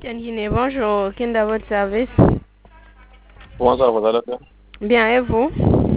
MTN Guinée, bonjour. Qui est à votre service? Comment ça, vous allez bien? Bien, et vous?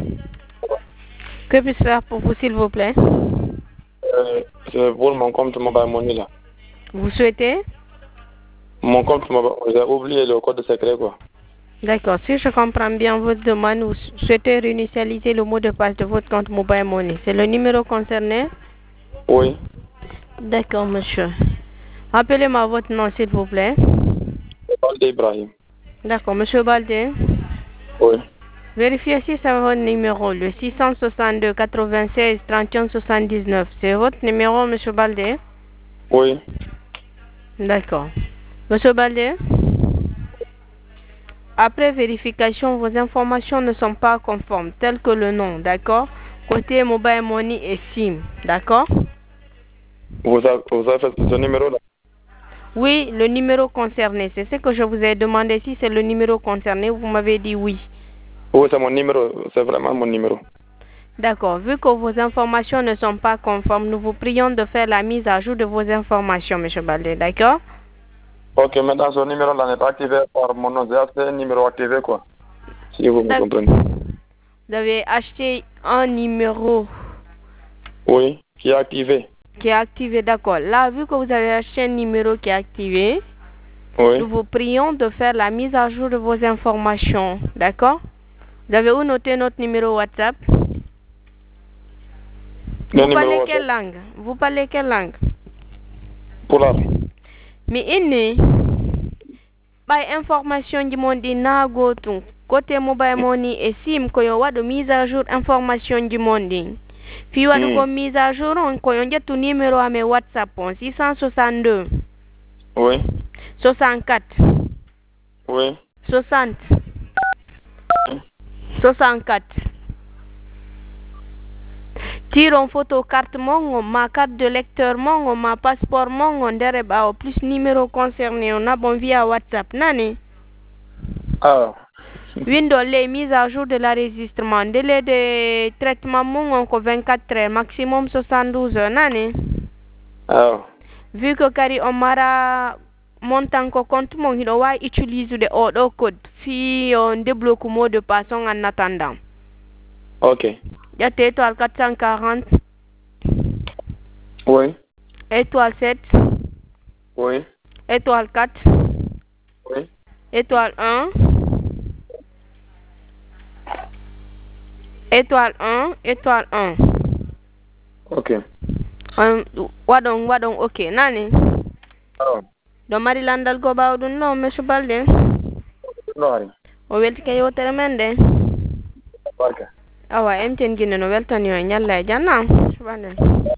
Que puis-je faire pour vous, s'il vous plaît? C'est pour mon compte Mobile Money là. Vous souhaitez? Mon compte Mobile, j'ai oublié le code secret quoi. D'accord. Si je comprends bien votre demande, vous souhaitez réinitialiser le mot de passe de votre compte Mobile Money. C'est le numéro concerné? Oui. D'accord, monsieur. Rappelez-moi votre nom, s'il vous plaît. Balde Ibrahim. D'accord, monsieur Baldé. Oui. Vérifiez si c'est votre numéro, le 662 96 31 79. C'est votre numéro, monsieur Baldé? Oui. D'accord. Monsieur Baldé? Après vérification, vos informations ne sont pas conformes, telles que le nom, d'accord? Côté Mobile Money et SIM, d'accord? Vous avez fait ce numéro là? Oui, le numéro concerné, c'est ce que je vous ai demandé. Si c'est le numéro concerné, vous m'avez dit oui. Oui, c'est mon numéro, c'est vraiment mon numéro. D'accord. Vu que vos informations ne sont pas conformes, nous vous prions de faire la mise à jour de vos informations, monsieur Baldé, d'accord? Ok, maintenant ce numéro là n'est pas activé par mon nom, c'est un numéro activé quoi. Si vous me comprenez. Vous avez acheté un numéro Oui, qui est activé. qui est activé, d'accord. Là, vu que vous avez acheté un numéro qui est activé, Oui. nous vous prions de faire la mise à jour de vos informations, d'accord? Vous avez où noté notre numéro WhatsApp? Le Vous numéro parlez WhatsApp. quelle langue? Vous parlez quelle langue? Poulard. Mais ini, by information du monde na go to côté Mobile Money et SIM ko yo wado mise à jour information du monde. Fi wado ko mise à jour on ko yo jettu numéro ame WhatsApp on 662 Oui. 64 Oui. 60 64. Tire en photo carte mongo, ma carte de lecteur mongo, ma passeport mongo, ndere ba plus numéro concerné, on a bon via WhatsApp, nani? Ah. Windows les mises à jour de l'enregistrement, délai de traitement mongo encore 24 heures, maximum 72 heures, nani? Ah. Vu que kari on mara montant ko compte mon hido wa utilise de auto code, fi on débloque mot de passe en attendant. Ok. Y'a étoile 440. Oui. Étoile 7. Oui. Étoile 4. Oui. Étoile 1. Étoile 1. Étoile 1. Ok. Wadon ok. Nani? Ah. Do mari landal go bawdun no monsieur Balde. No. O welti kay wotere men de. Okay. Awa MTN Guinée no weltani yo nyalla e janna. Subhanallah.